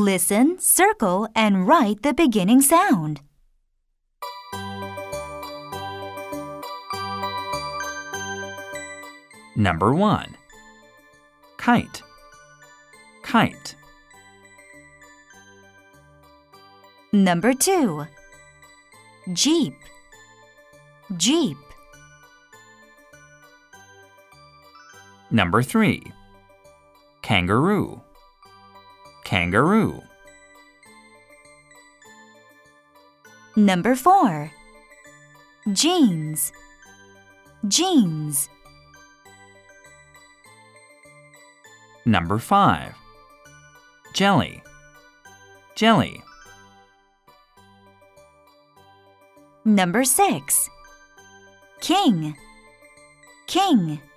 Listen, circle, and write the beginning sound. Number 1. Kite, kite. Number 2. Jeep, jeep. Number 3. Kangaroo, kangaroo. Number 4. Jeans, jeans. Number 5. Jelly, jelly. Number 6. King, king.